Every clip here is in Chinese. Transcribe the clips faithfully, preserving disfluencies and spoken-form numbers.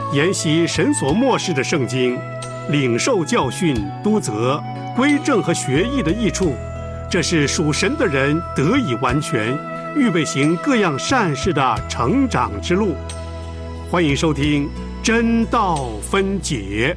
研习神所默示的圣经，领受教训、督责、归正和学义的益处，这是属神的人得以完全，预备行各样善事的成长之路。欢迎收听真道分解。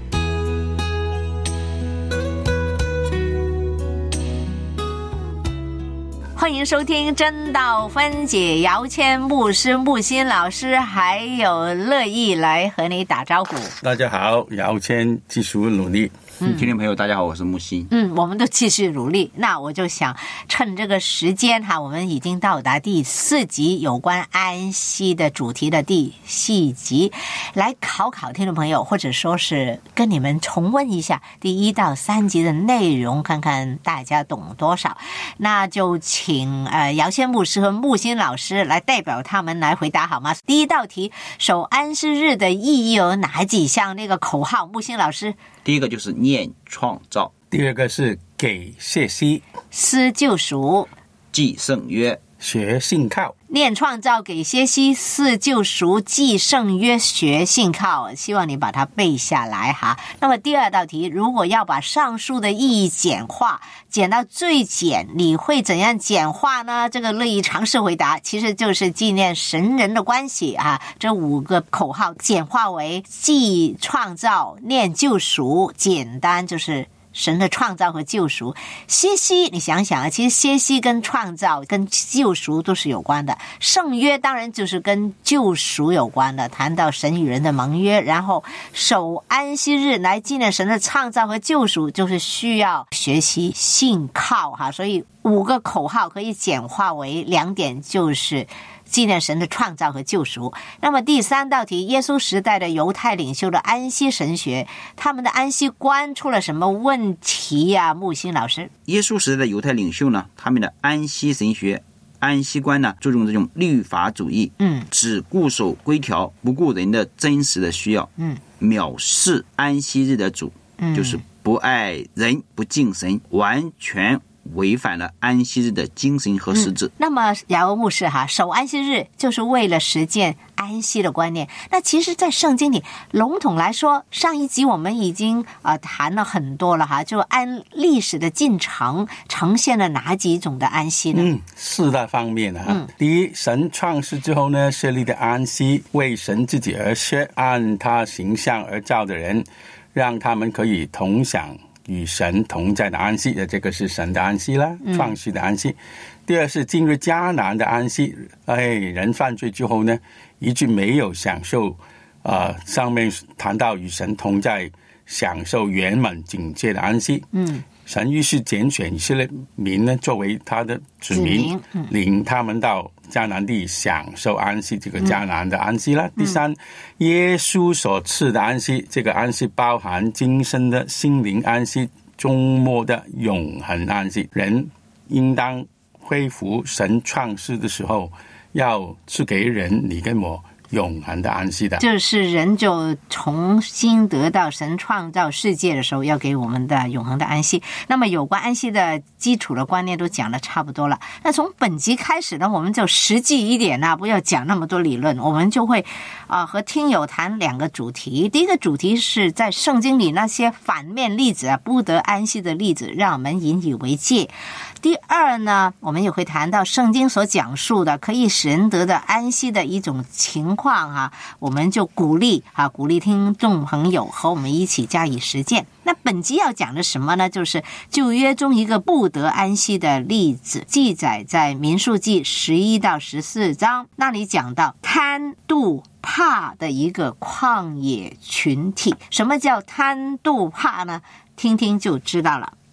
欢迎收听真道分解，姚谦牧师、木心老师还有乐意来和你打招呼。 大家好，姚谦继续努力。 嗯，听众朋友大家好，我是木心。 嗯，我们都继续努力。那我就想趁这个时间哈，我们已经到达第四集有关安息的主题的第四集，来考考听众朋友，或者说是跟你们重温一下第一到三集的内容，看看大家懂多少。那就请呃姚谦牧师和木心老师来代表他们来回答好吗？第一道题，守安息日的意义有哪几项？那个口号，木心老师。 第一个就是念创造， 第二个是给谢息， 思救赎， 记圣约， 学信靠。 念创造，给歇息，思救赎，记圣约，学信靠。希望你把它背下来哈。那么第二道题，如果要把上述的意义简化，简到最简，你会怎样简化呢？这个乐意尝试回答，其实就是纪念神人的关系啊。这五个口号简化为记创造、念救赎，简单就是神的创造和救赎。歇息，你想想啊，其实歇息跟创造跟救赎都是有关的。圣约当然就是跟救赎有关的，谈到神与人的盟约。然后守安息日来纪念神的创造和救赎，就是需要学习信靠哈。所以五个口号可以简化为两点，就是纪念神的创造和救赎。那么第三道题，耶稣时代的犹太领袖的安息神学，他们的安息观出了什么问题呀、啊？木心老师， 耶稣时代的犹太领袖呢，他们的安息神学、安息观呢，注重这种律法主义， 嗯， 只固守规条，不顾人的真实的需要， 嗯， 藐视安息日的主， 嗯， 就是不爱人、不敬神，完全违反了安息日的精神和实质、嗯、 那么姚牧师哈，守安息日就是为了实践安息的观念。那其实在圣经里笼统来说，上一集我们已经呃谈了很多了哈，就按历史的进程呈现了哪几种的安息呢？ 嗯，四大方面啊、嗯、第一，神创世之后呢，设立的安息，为神自己而设，按他形象而造的人，让他们可以同享与神同在的安息，这个是神的安息啦，创世的安息、嗯、第二是进入迦南的安息，哎，人犯罪之后呢，一直没有享受呃，上面谈到与神同在，享受圆满警戒的安息。嗯，神于是拣选以色列民呢，作为他的子民，嗯、领他们到迦南地享受安息，这个迦南的安息啦、嗯、第三，耶稣所赐的安息，这个安息包含今生的心灵安息，终末的永恒安息。人应当恢复神创世的时候要赐给人你跟我永恒的安息的， 就是人就重新得到神创造世界的时候要给我们的永恒的安息。那么有关安息的基础的观念都讲得差不多了，那从本集开始呢，我们就实际一点啊，不要讲那么多理论，我们就会啊、呃、和听友谈两个主题。第一个主题是在圣经里那些反面例子啊，不得安息的例子，让我们引以为戒。第二呢，我们也会谈到圣经所讲述的可以使人得到安息的一种情况啊，我们就鼓励啊，鼓励听众朋友和我们一起加以实践。那本集要讲的什么呢？就是旧约中一个不得安息的例子，记载在民数记十一到十四章，那里讲到贪妒怕的一个旷野群体。什么叫贪妒怕呢？听听就知道了。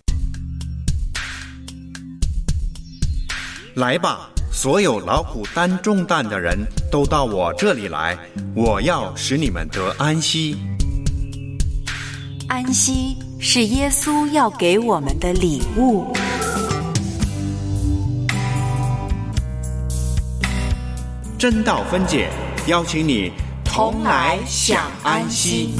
来吧，所有劳苦担重担的人都到我这里来，我要使你们得安息。 安息是耶稣要给我们的礼物。 真道分解，邀请你同来享安息。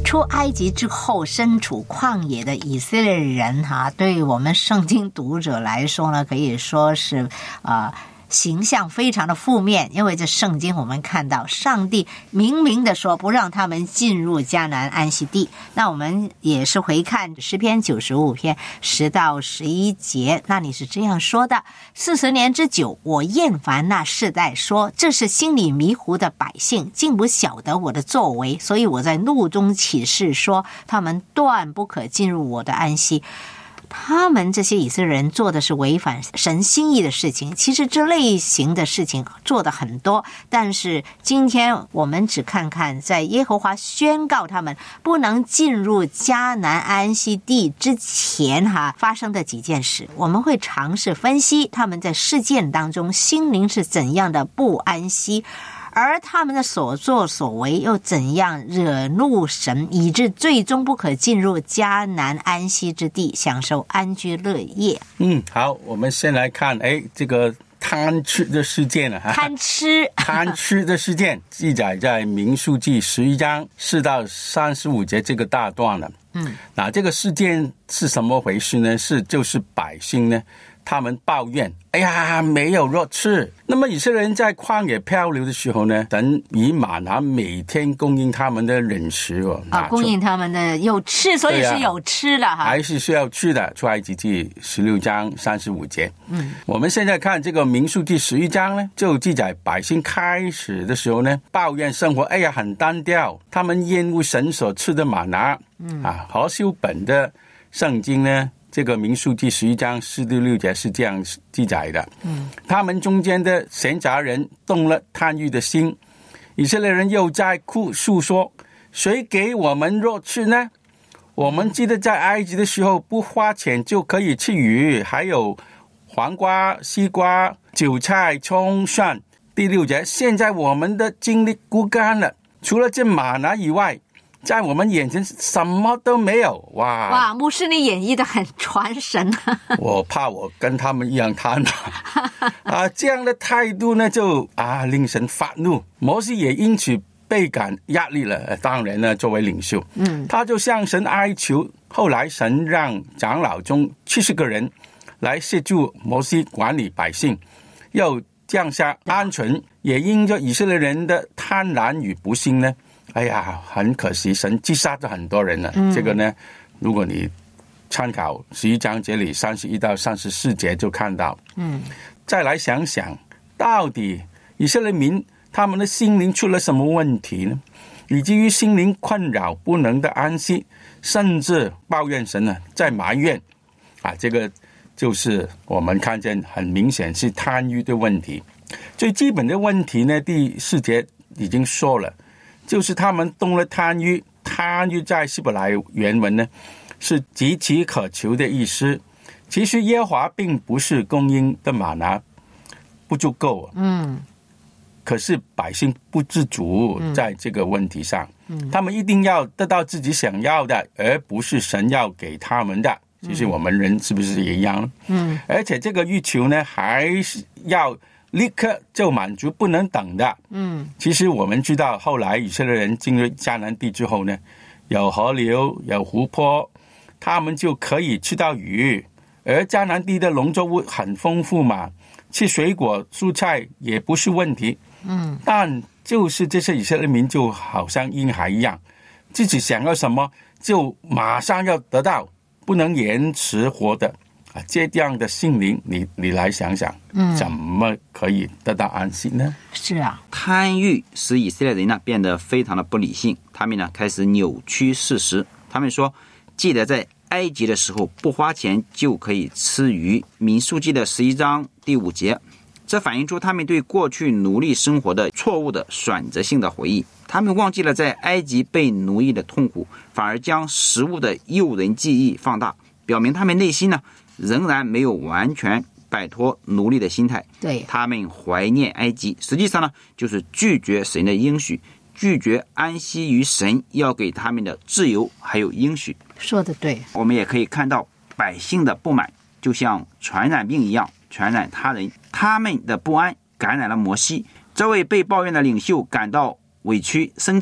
出埃及之后身处旷野的以色列人哈，对我们圣经读者来说呢，可以说是呃形象非常的负面，因为这圣经我们看到上帝明明的说不让他们进入迦南安息地。那我们也是回看诗篇九十五篇十到十一节，那里是这样说的：四十年之久，我厌烦那世代，说这是心里迷糊的百姓，竟不晓得我的作为，所以我在怒中起誓说，他们断不可进入我的安息。他们这些以色列人做的是违反神心意的事情，其实这类型的事情做的很多，但是今天我们只看看在耶和华宣告他们不能进入迦南安息地之前哈发生的几件事，我们会尝试分析他们在事件当中心灵是怎样的不安息，而他们的所作所为又怎样惹怒神，以致最终不可进入迦南安息之地，享受安居乐业。 嗯，好，我们先来看，哎，这个贪吃的事件啊， 贪吃， 贪吃的事件记载在民数记十一章四到三十五节这个大段了。嗯，那这个事件是什么回事呢？是就是百姓呢，他们抱怨，哎呀，没有肉吃。那么以色列人在旷野漂流的时候呢，神以玛拿每天供应他们的饮食哦， 啊，供应他们的有吃，所以是有吃的哈， 还是需要吃的。出埃及记十六章三十五节。嗯，我们现在看这个民数记十一章呢，就记载百姓开始的时候呢，抱怨生活，哎呀，很单调，他们厌恶神所赐的玛拿。嗯啊，和修本的圣经呢，这个民数记十一章四到六节是这样记载的。嗯，他们中间的闲杂人动了贪欲的心，以色列人又在哭诉说，谁给我们肉吃呢？我们记得在埃及的时候不花钱就可以吃鱼，还有黄瓜、西瓜、韭菜、葱、蒜。第六节，现在我们的精力枯干了，除了这玛拿以外，在我们眼前什么都没有。哇哇，牧师你演绎的很传神我怕我跟他们一样贪啊，这样的态度呢，就啊令神发怒。摩西也因此倍感压力了。当然呢，作为领袖，嗯，他就向神哀求。后来神让长老中七十个人来协助摩西管理百姓，又降下鹌鹑。也因着以色列人的贪婪与不幸呢，哎呀，很可惜，神击杀了很多人了。嗯、这个呢，如果你参考十一章这里三十一到三十四节就看到。嗯，再来想想，到底以色列民他们的心灵出了什么问题呢？以至于心灵困扰，不能的安息，甚至抱怨神呢，在埋怨啊，这个就是我们看见很明显是贪欲的问题。最基本的问题呢，第四节已经说了。就是他们动了贪欲，贪欲在希伯来原文呢是极其渴求的意思。其实耶和华并不是供应的玛拿不足够，嗯，可是百姓不知足在这个问题上，嗯，他们一定要得到自己想要的，而不是神要给他们的。其实我们人是不是也一样？嗯，而且这个欲求呢，还是要立刻就满足，不能等的。嗯，其实我们知道，后来以色列人进入迦南地之后呢，有河流，有湖泊，他们就可以吃到鱼。而迦南地的农作物很丰富嘛，吃水果、蔬菜也不是问题。嗯，但就是这些以色列民就好像婴孩一样，自己想要什么就马上要得到，不能延迟活的。啊，这样的心灵，你你来想想，嗯，怎么可以得到安息呢？ 是啊， 贪欲使以色列人呢变得非常的不理性，他们呢开始扭曲事实。他们说，记得在埃及的时候不花钱就可以吃鱼，民数记的十一章第五节，这反映出他们对过去奴隶生活的错误的选择性的回忆。他们忘记了在埃及被奴役的痛苦，反而将食物的诱人记忆放大，表明他们内心呢仍然没有完全摆脱奴隶的心态。 对， 他们怀念埃及，实际上呢，就是拒绝神的应许，拒绝安息于神要给他们的自由还有应许。 说得对。 我们也可以看到百姓的不满就像传染病一样传染他人，他们的不安感染了摩西。这位被抱怨的领袖感到委屈生气，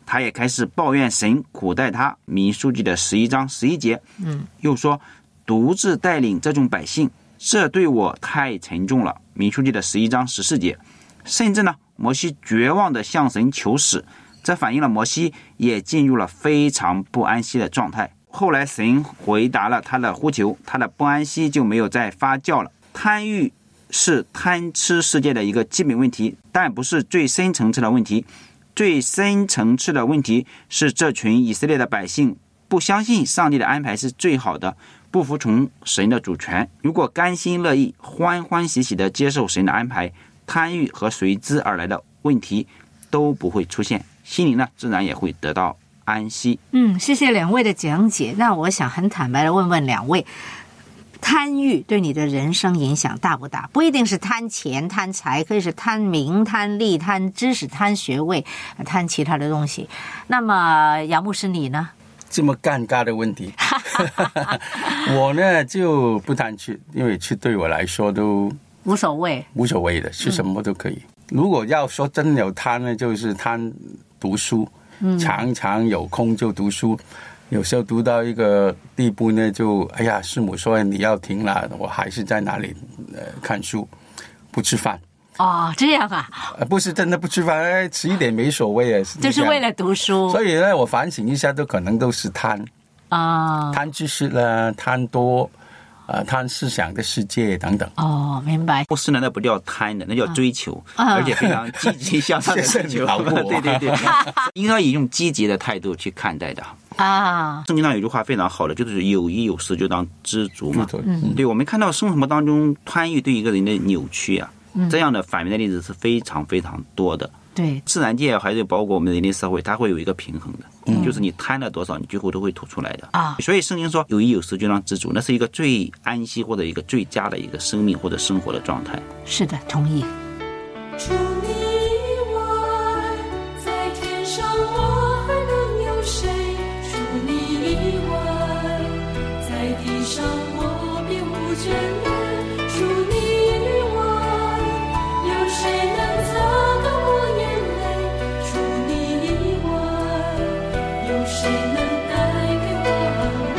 他也开始抱怨神苦待他。民数记的十一章十一节，嗯，又说独自带领这种百姓，这对我太沉重了。民数记的十一章十四节，甚至呢，摩西绝望地向神求死，这反映了摩西也进入了非常不安息的状态。后来神回答了他的呼求，他的不安息就没有再发酵了。贪欲是贪吃世界的一个基本问题，但不是最深层次的问题。最深层次的问题是这群以色列的百姓不相信上帝的安排是最好的，不服从神的主权。如果甘心乐意欢欢喜喜地接受神的安排，贪欲和随之而来的问题都不会出现，心灵呢自然也会得到安息。 嗯，谢谢两位的讲解。那我想很坦白的问问两位，贪欲对你的人生影响大不大？不一定是贪钱贪财，可以是贪名贪利贪知识贪学位贪其他的东西。那么杨牧师你呢？ 这么尴尬的问题我呢就不贪吃，因为吃对我来说都无所谓无所谓的，吃什么都可以、嗯、如果要说真有贪呢，就是贪读书、嗯、常常有空就读书，有时候读到一个地步呢，就哎呀，师母说你要停了，我还是在那里、呃、看书，不吃饭。 哦，这样啊？ 呃、不是真的不吃饭，哎，迟一点没所谓啊， 就是为了读书。 所以呢，我反省一下，都可能都是贪啊、哦， 贪知识啦，贪多。呃，贪思想的世界等等。 哦，明白。 不是呢，那不叫贪的，那叫追求，啊、而且非常积极向上的追求。对对对，应该以用积极的态度去看待的。 啊， 圣经上有句话非常好的，就是有衣有食就当知足嘛。嗯，对，我们看到生活当中贪欲对一个人的扭曲啊，嗯、这样的反面的例子是非常非常多的。 对， 自然界还是包括我们的人类社会，它会有一个平衡的、嗯、就是你贪了多少，你最后都会吐出来的啊。所以圣经说有衣有食就当知足，那是一个最安息或者一个最佳的一个生命或者生活的状态。 是的，同意。 除你以外，在天上我还能有谁？除你以外，在地上我别无眷恋。除你以外，有谁能擦干我眼泪？除你以外，有谁能带给我安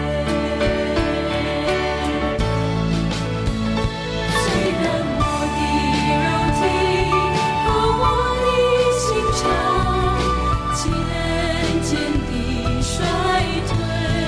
慰？虽然我的肉体和我的心肠渐渐地衰退，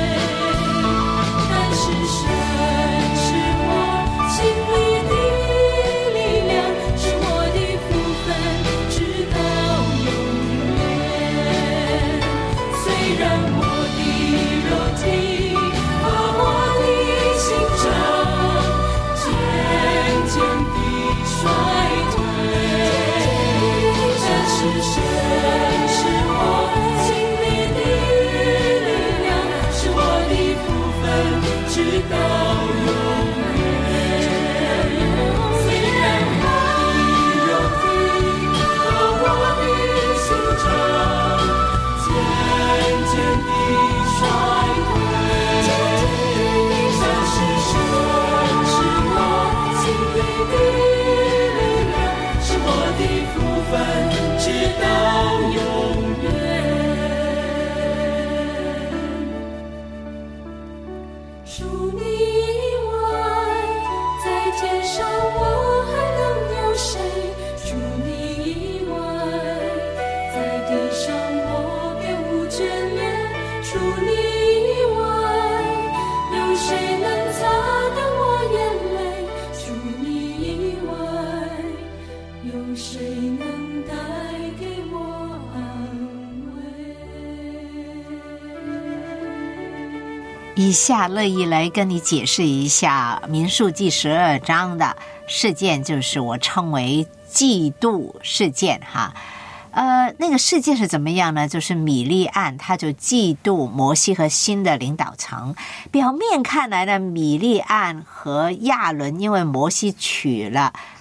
但是神是我心里的力量，是我的福分，直到永远。虽然我的肉体和我的心肠渐渐地衰退，但是神是我心里的力量，是我的福分，直到永远。虽然我的肉体和我的心肠渐渐地衰退，但是神是我心里的力量，是我的福分，直到永远。除你以外，在天上我还能有谁？除你以外，在地上我别无眷恋。除你以外，有谁能擦干我眼泪？除你以外，有谁能带给我安慰？ 以下乐意来跟你解释一下民数记十二章的事件，就是我称为嫉妒事件哈。呃，那个事件是怎么样呢？就是米利暗他就嫉妒摩西和新的领导层。表面看来呢，米利暗和亚伦因为摩西娶了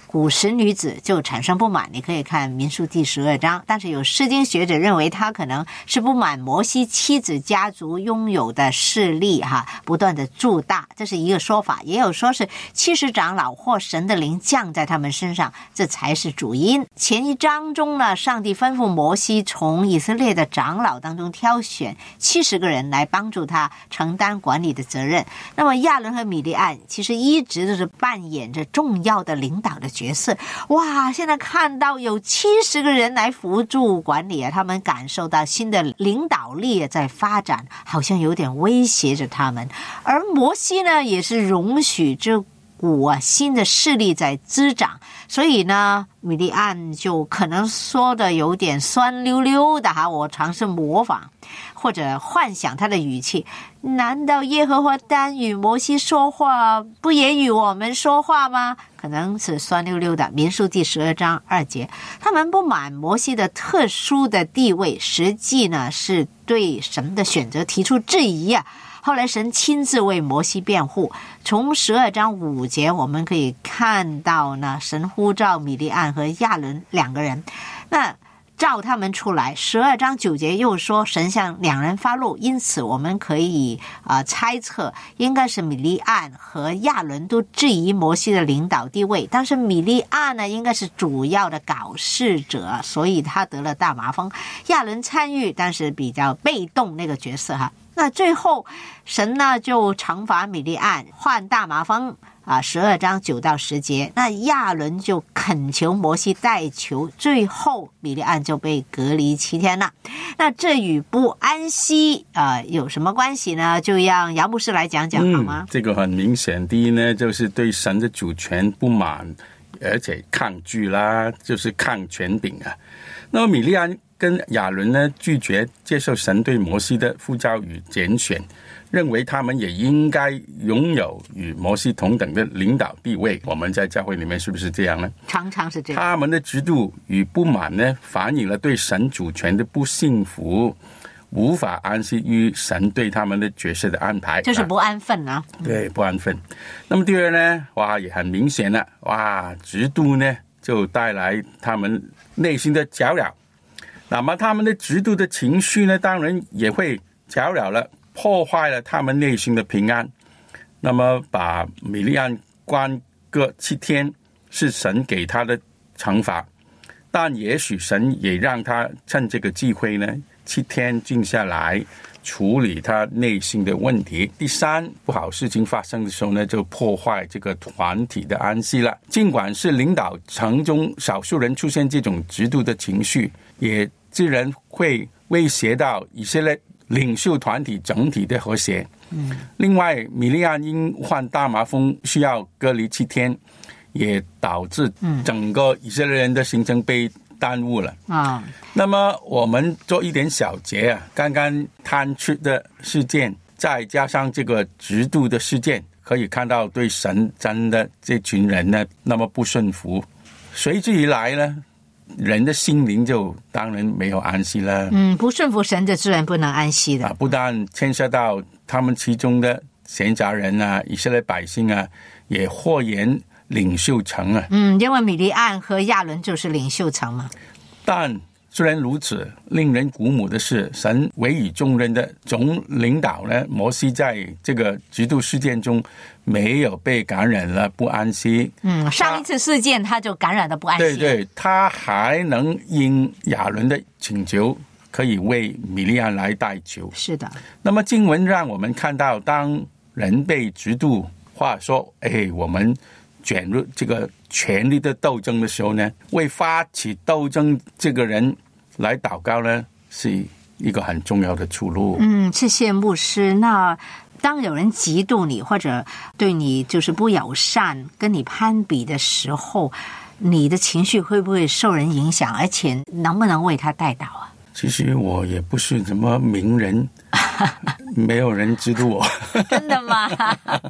古时女子就产生不满，你可以看民数第十二章。但是有释经学者认为他可能是不满摩西妻子家族拥有的势力哈，不断的筑大，这是一个说法。也有说是七十长老或神的灵降在他们身上，这才是主因。前一章中呢，上帝吩咐摩西从以色列的长老当中挑选七十个人来帮助他承担管理的责任。那么亚伦和米利暗其实一直都是扮演着重要的领导的角色。哇，现在看到有七十个人来辅助管理啊，他们感受到新的领导力在发展，好像有点威胁着他们。而摩西呢，也是容许这股啊新的势力在滋长，所以呢，米利暗就可能说的有点酸溜溜的哈，我尝试模仿或者幻想他的语气。难道耶和华单与摩西说话，不也与我们说话吗？可能是酸溜溜的。民数第十二章二节，他们不满摩西的特殊的地位，实际呢是对神的选择提出质疑啊。后来神亲自为摩西辩护。从十二章五节我们可以看到呢，神呼召米利暗和亚伦两个人，那召他们出来。十二章九节又说神向两人发怒，因此我们可以呃猜测应该是米利暗和亚伦都质疑摩西的领导地位，但是米利暗呢应该是主要的搞事者，所以他得了大麻风。亚伦参与，但是比较被动那个角色哈。那最后神呢就惩罚米利暗患大麻风啊，十二章九到十节。那亚伦就恳求摩西代求，最后米利暗就被隔离七天了。那这与不安息啊、呃、有什么关系呢？就让姚牧师来讲讲好吗？ 嗯，这个很明显，第一呢就是对神的主权不满，而且抗拒啦，就是抗权柄啊。那么米利暗跟亚伦呢拒绝接受神对摩西的呼召与拣选，认为他们也应该拥有与摩西同等的领导地位。我们在教会里面是不是这样呢？ 常常是这样。 他们的嫉妒与不满呢，反映了对神主权的不信服，无法安息于神对他们的角色的安排， 就是不安分啊。 对，不安分。那么第二呢，哇，也很明显了，哇，嫉妒呢就带来他们内心的搅扰。那么他们的嫉妒的情绪呢，当然也会搅扰了，破坏了他们内心的平安。那么把米利暗关个七天是神给他的惩罚，但也许神也让他趁这个机会呢，七天静下来处理他内心的问题。第三，不好事情发生的时候呢，就破坏这个团体的安息了。尽管是领导层中少数人出现这种嫉妒的情绪，也自然会威胁到以色列领袖团体整体的和谐。嗯，另外，米利暗因患大麻风需要隔离七天，也导致整个以色列人的行程被耽误了啊。那么我们做一点小结啊，刚刚贪吃的事件，再加上这个嫉妒的事件，可以看到对神真的这群人呢，那么不顺服，随之而来呢，人的心灵就当然没有安息了。 嗯，不顺服神的自然不能安息的。 啊，不但牵涉到他们其中的闲杂人啊，以色列百姓啊，也祸延领袖层啊。 嗯，因为米利暗和亚伦就是领袖层嘛。 但虽然如此，令人鼓舞的是，神委以重任的总领导呢，摩西在这个嫉妒事件中没有被感染了不安息。 嗯，上一次事件他就感染了不安息。 对对，他还能因亚伦的请求，可以为米利暗来代求。 是的。 那么经文让我们看到，当人被嫉妒，话说，哎，我们卷入这个权力的斗争的时候呢，为发起斗争这个人来祷告呢，是一个很重要的出路。 嗯，谢谢牧师。那当有人嫉妒你，或者对你就是不友善，跟你攀比的时候，你的情绪会不会受人影响？而且能不能为他代祷啊？ 其实我也不是什么名人，没有人知道我。 真的吗？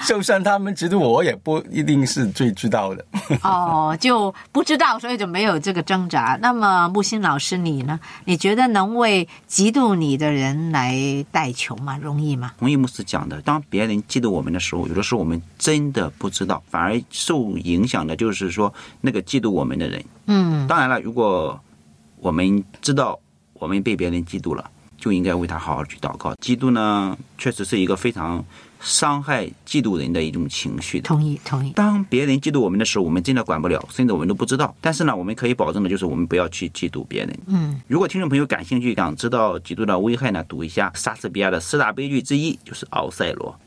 就算他们知道，我也不一定是最知道的。 哦，就不知道，所以就没有这个挣扎。那么木星老师你呢？你觉得能为嫉妒你的人来代求吗？容易吗？ 同意牧师讲的，当别人嫉妒我们的时候，有的时候我们真的不知道，反而受影响的就是说那个嫉妒我们的人。 嗯， 当然了，如果我们知道我们被别人嫉妒了，就应该为他好好去祷告。嫉妒呢，确实是一个非常伤害嫉妒人的一种情绪的。 同意同意。 当别人嫉妒我们的时候，我们真的管不了，甚至我们都不知道。但是呢，我们可以保证的就是我们不要去嫉妒别人。 嗯， 如果听众朋友感兴趣，想知道嫉妒的危害呢，读一下莎士比亚的四大悲剧之一，就是《奥赛罗》。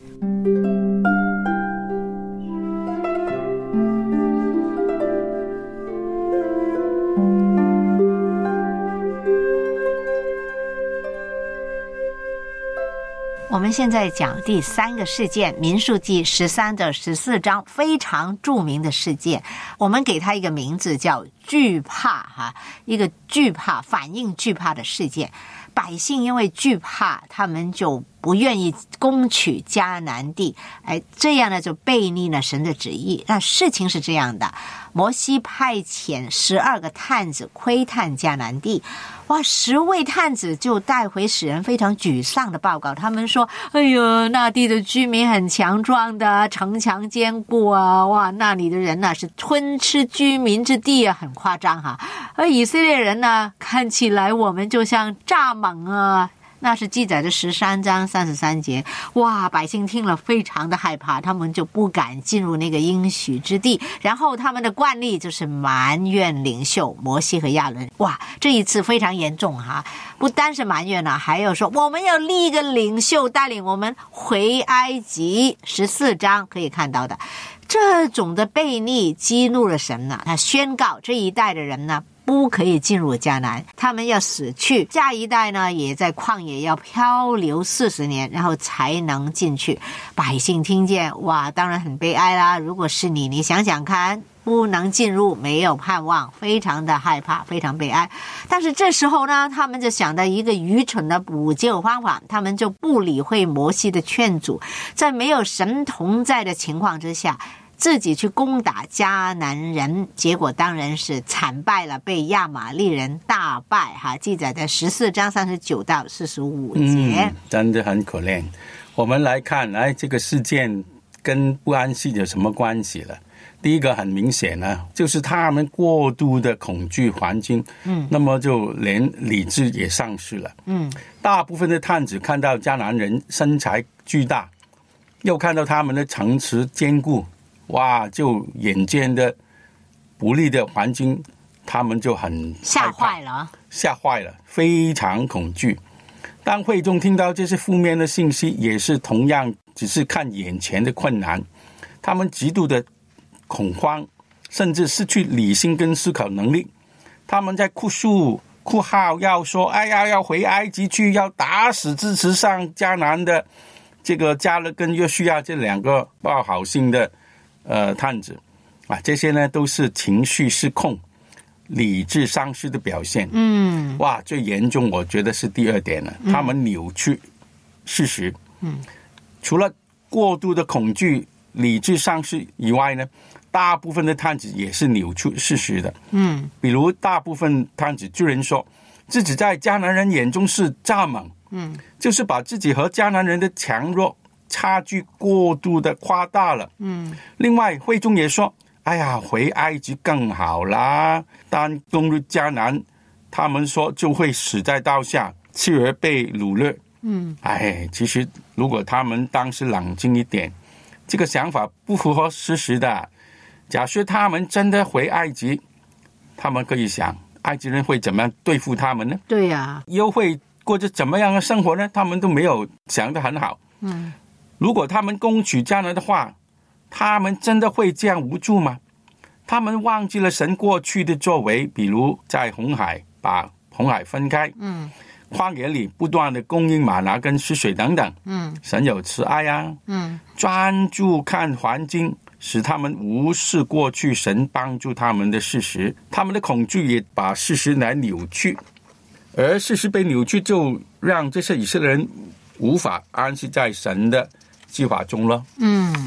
我们现在讲第三个事件，民数记十三的十四章，非常著名的事件。我们给它一个名字叫惧怕哈，一个惧怕反应惧怕的事件。百姓因为惧怕，他们就不愿意攻取迦南地，哎，这样呢就背逆了神的旨意。那事情是这样的，摩西派遣十二个探子窥探迦南地，哇，十位探子就带回使人非常沮丧的报告，他们说：“哎呦，那地的居民很强壮的，城墙坚固啊，哇，那里的人呢是吞吃居民之地啊，很夸张哈。而以色列人呢，看起来我们就像蚱蜢啊。”那是记载的十三章三十三节。哇，百姓听了非常的害怕，他们就不敢进入那个应许之地。然后他们的惯例就是埋怨领袖摩西和亚伦。哇，这一次非常严重哈！不单是埋怨了，还有说我们要立一个领袖带领我们回埃及。十四章可以看到的。这种的悖逆激怒了神呢，他宣告这一代的人呢不可以进入迦南，他们要死去，下一代呢也在旷野要漂流四十年，然后才能进去。百姓听见，哇，当然很悲哀啦。如果是你，你想想看，不能进入，没有盼望，非常的害怕，非常悲哀。但是这时候呢，他们就想到一个愚蠢的补救方法，他们就不理会摩西的劝阻，在没有神同在的情况之下，自己去攻打迦南人，结果当然是惨败了，被亚玛力人大败哈。记载在十四章三十九到四十五节、 嗯，真的很可怜。我们来看，来这个事件跟不安息有什么关系了？第一个很明显呢，就是他们过度的恐惧环境，嗯，那么就连理智也丧失了，嗯，大部分的探子看到迦南人身材巨大，又看到他们的城池坚固。哇，就眼见的不利的环境，他们就很吓坏了， 吓坏了，非常恐惧。当会众听到这些负面的信息，也是同样只是看眼前的困难，他们极度的恐慌，甚至失去理性跟思考能力。他们在哭诉哭号，要说哎呀，要回埃及去，要打死支持上迦南的这个加勒跟约书亚这两个报好信的呃，探子啊，这些呢都是情绪失控、理智丧失的表现。嗯，哇，最严重我觉得是第二点了，他们扭曲事实。嗯，除了过度的恐惧、理智丧失以外呢，大部分的探子也是扭曲事实的。嗯，比如大部分探子居然说自己在迦南人眼中是蚱蜢。嗯，就是把自己和迦南人的强弱差距过度的夸大了。嗯，另外会众也说，哎呀，回埃及更好啦，但攻入迦南，他们说就会死在刀下，妻儿被掳掠。嗯，哎，其实如果他们当时冷静一点，这个想法不符合事实的。假设他们真的回埃及，他们可以想，埃及人会怎么样对付他们呢？ 对呀、啊， 又会过着怎么样的生活呢？他们都没有想得很好。嗯。如果他们攻取迦南的话，他们真的会这样无助吗？他们忘记了神过去的作为，比如在红海把红海分开，嗯，旷野里不断的供应玛拿跟死水等等，嗯，神有慈爱啊，嗯，专注看环境，使他们无视过去神帮助他们的事实，他们的恐惧也把事实来扭曲，而事实被扭曲，就让这些以色列人无法安息在神的计划中了。嗯，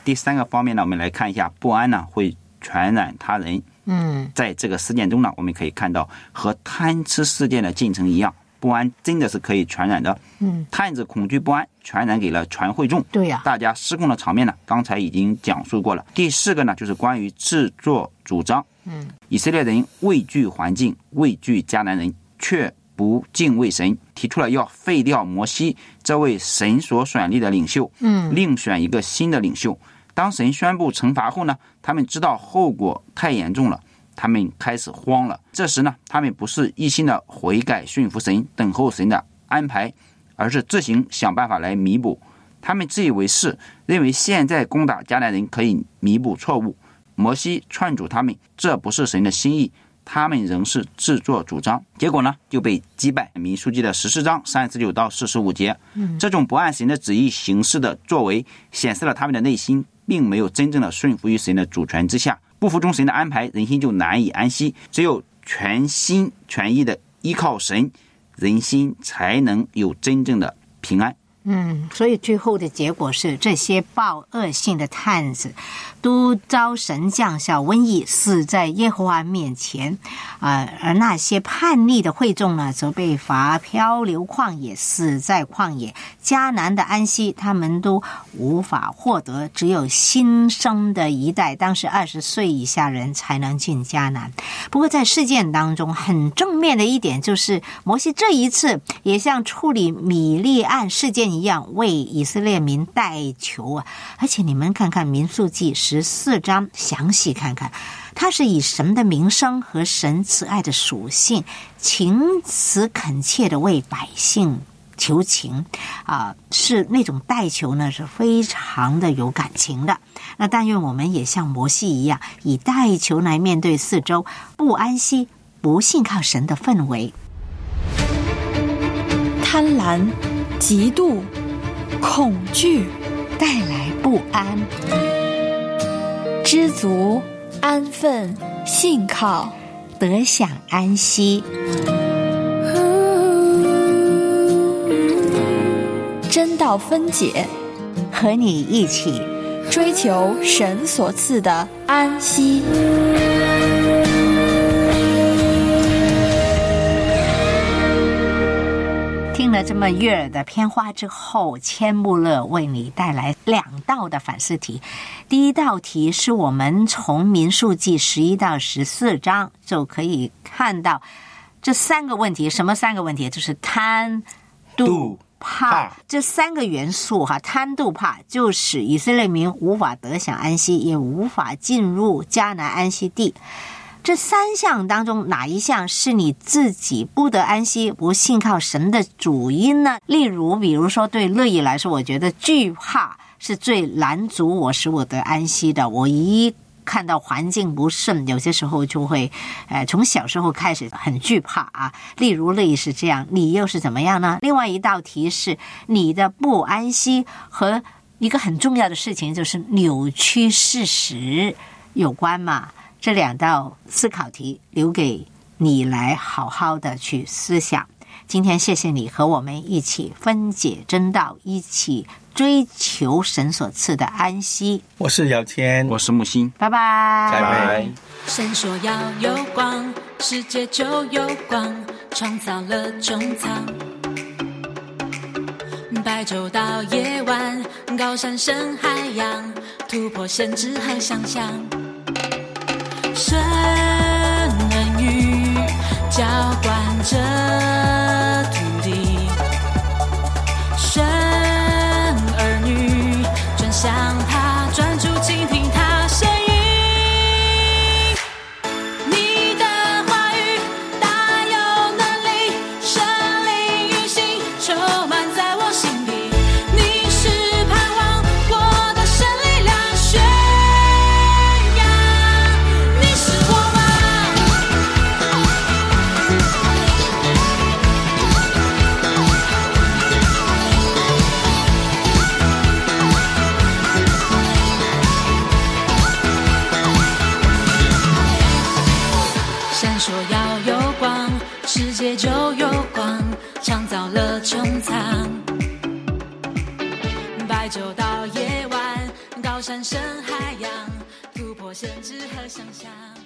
第三个方面呢，我们来看一下不安呢会传染他人。 嗯， 在这个事件中呢，我们可以看到和贪吃事件的进程一样，不安真的是可以传染的。 嗯， 探子恐惧不安传染给了全会众。 对呀、啊， 大家失控的场面呢，刚才已经讲述过了。第四个呢，就是关于自作主张。 嗯， 以色列人畏惧环境，畏惧迦南人，却不敬畏神，提出了要废掉摩西这位神所选立的领袖， 嗯， 另选一个新的领袖。当神宣布惩罚后呢，他们知道后果太严重了，他们开始慌了。这时呢，他们不是一心的悔改顺服神，等候神的安排，而是自行想办法来弥补。他们自以为是，认为现在攻打迦南人可以弥补错误。摩西劝阻他们，这不是神的心意，他们仍是自作主张，结果呢就被击败。民数记的十四章三十九到四十五节，嗯，这种不按神的旨意行事的作为，显示了他们的内心并没有真正的顺服于神的主权之下，不服从神的安排，人心就难以安息。只有全心全意的依靠神，人心才能有真正的平安。 嗯，所以最后的结果是，这些报恶信的探子都遭神降下瘟疫，死在耶和华面前啊、呃！而那些叛逆的会众呢，则被罚漂流旷野，死在旷野。迦南的安息他们都无法获得，只有新生的一代，当时二十岁以下人才能进迦南。不过在事件当中很正面的一点就是，摩西这一次也像处理米利暗事件一样，为以色列民代求啊！而且你们看看民数记十四章，详细看看，他是以神的名声和神慈爱的属性，情辞恳切的为百姓求情啊、呃，是那种代求呢，是非常的有感情的。那但愿我们也像摩西一样，以代求来面对四周不安息、不信靠神的氛围。 贪婪、嫉妒、恐惧带来不安， 知足、安分、信靠得享安息。 真道分解， 和你一起追求神所赐的安息。 听了这么悦耳的片花之后，千木乐为你带来两道的反思题。第一道题是我们从民数记十一到十四章就可以看到这三个问题。什么三个问题？就是贪、妒、怕这三个元素哈，贪妒怕就使以色列民无法得享安息，也无法进入迦南安息地。这三项当中，哪一项是你自己不得安息、不信靠神的主因呢？例如，比如说对乐意来说，我觉得惧怕是最拦阻我使我得安息的。我一看到环境不顺，有些时候就会，呃，从小时候开始很惧怕啊。例如乐意是这样，你又是怎么样呢？另外一道题是你的不安息和一个很重要的事情，就是扭曲事实有关嘛。这两道思考题留给你来好好的去思想。今天谢谢你和我们一起分解真道，一起追求神所赐的安息。 我是姚谦， 我是木星， 拜拜， 拜拜。 神说要有光，世界就有光，创造了中藏。白昼到夜晚，高山深海洋，突破限制和想象。神恩雨浇灌着土地，神儿女转向他，专注倾听他声音。你的话语大有能力，圣灵运行充满在我心里。你是盼望我的神力量宣扬，你是我吗？闪烁要有光，世界就有光，创造了穹苍。白昼到夜晚，高山深海洋，突破限制和想象。